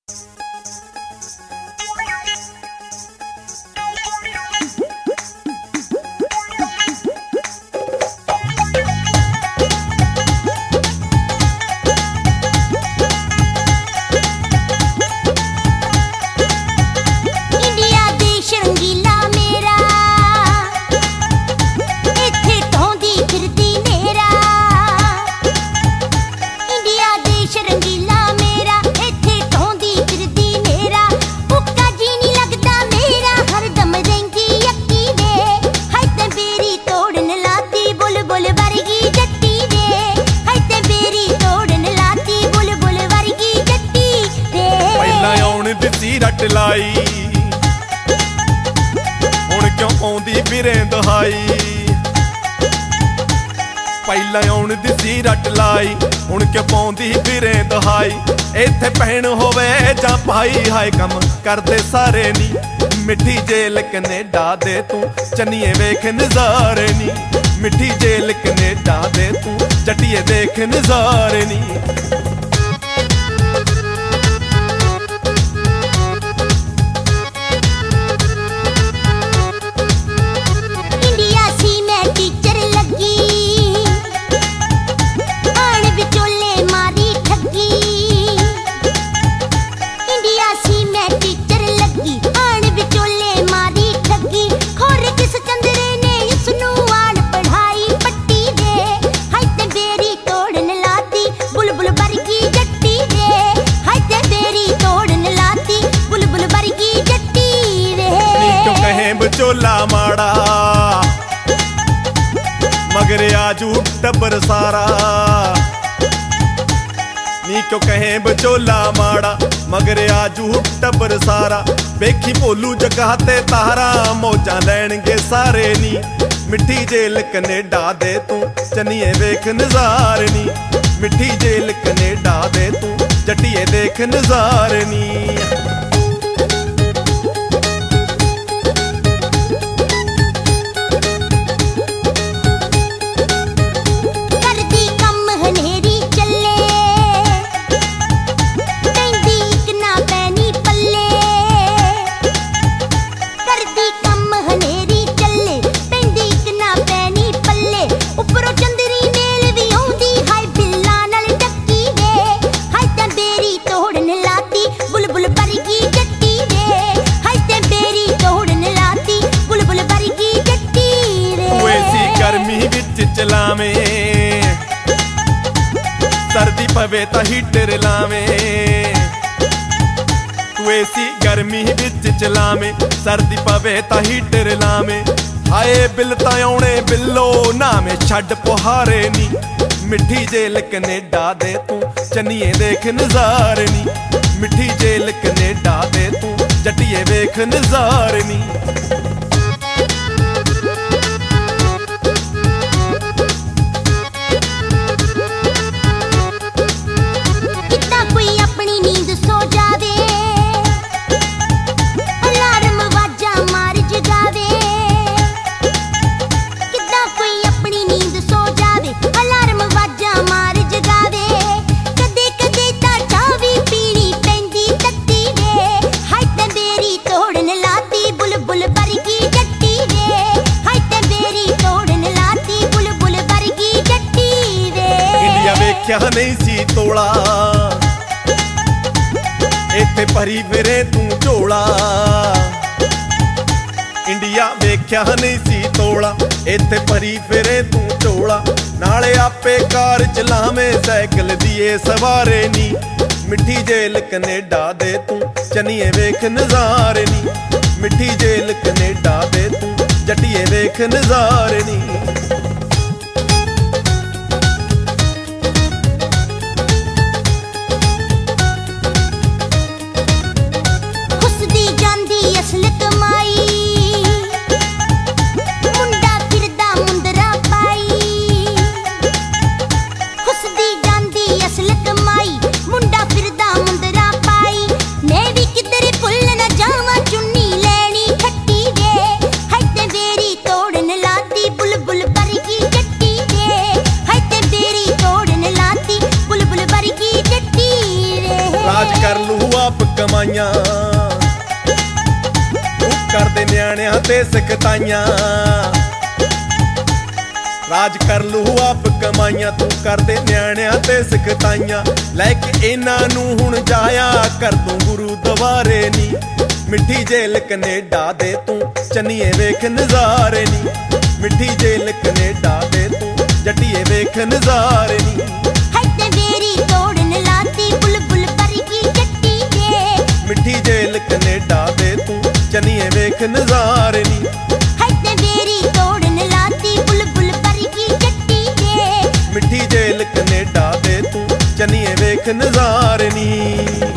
रट लाई हुण क्यों आउंदी फिरे दुहाई। पहला आउण दिसी रट लाई हुण क्यों पाउंदी फिरे दुहाई। इत्थे भैन होवे जां भाई हाय कम करदे सारे नी। मिठी जेल कनेडा दे तू चन्निए वेख नज़ारे नी। मिठी जेल कनेडा दे तू जट्टिए देख नज़ारे नी। चोला माड़ा मगर आजू टब्बर सारा। नी क्यों कहें बचोला माड़ा मगर आजू टब्बर सारा। वेखी भोलू जगह ते तारा मौजा लैणगे सारे नी। मिठी जेल कनेडा दे तू चन्निए वेख नज़ारे नी। मिठी जेल कनेडा दे तू जट्टिए देख नज़ारे नी। चलावे सर्दी पवे ता हीटर लावे। तू ऐसी गर्मी विच चलावे सर्दी पवे ता हीटर लावे। हाए बिल ता आउणे बिल्लो ना में छड्ड पुहारे नी। मिठी जेल कनेडा दे तू चन्निए देख नज़ारे नी। मिठी जेल कनेडा दे तू जट्टिए वेख नज़ारे नी। क्या नहीं सी तोड़ा इत्थे भरी फिरे तू झोला। इंडिया वेख्या नहीं सी तोड़ा इत्थे भरी फिरे तू झोला। नाले आपे कार चलावे साइकिल दिए सवारे नी। मिठी जेल कनेडा दे तू चन्निए वेख नज़ारे नी। मिठी जेल कनेडा दे तू जट्टिए वेख नज़ारे नी। बुलबुल ਲੂ ਆਪ ਕਮਾਈਆਂ, ਤੂੰ ਕਰਦੇ ਨਿਆਣਿਆਂ ਤੇ ਸਿਖਤਾਈਆਂ। ਰਾਜ ਕਰ ਲੂ ਆਪ ਕਮਾਈਆਂ, ਤੂੰ ਕਰਦੇ ਨਿਆਣਿਆਂ ਤੇ ਸਿਖਤਾਈਆਂ। ਲੈ ਕੇ ਇਹਨਾਂ ਨੂੰ ਹੁਣ ਜਾਇਆ ਕਰ ਤੂੰ ਗੁਰੂ ਦੁਆਰੇ ਨੀ। ਮਿੱਠੀ ਜੇਲ ਕਨੇਡਾ ਦੇ ਤੂੰ ਚੰਨੀਏ ਵੇਖ ਨਜ਼ਾਰੇ ਨੀ। ਮਿੱਠੀ ਜੇਲ ਕਨੇਡਾ ਦੇ ਤੂੰ ਜੱਟੀਏ ਵੇਖ ਨਜ਼ਾਰੇ ਨੀ। ਹੱਥ ਮੇਰੀ ਤੋੜਨ ਲਾਤੀ ਬੁਲਬੁਲ ਵਰਗੀ ਜੱਟੀ ਦੇ। ਮਿੱਠੀ ਜੇਲ ਕਨੇਡਾ ਦੇ ਤੂੰ ਚੰਨੀਏ ਵੇਖ ਨਜ਼ਾਰੇ ਨੀ। ਹੱਥ ਮੇਰੀ ਤੋੜਨ ਲਾਤੀ ਬੁਲਬੁਲ ਵਰਗੀ ਜੱਟੀ ਦੇ। ਮਿੱਠੀ ਜੇਲ ਕਨੇਡਾ ਦੇ ਤੂੰ ਚੰਨੀਏ ਵੇਖ ਨਜ਼ਾਰੇ ਨੀ।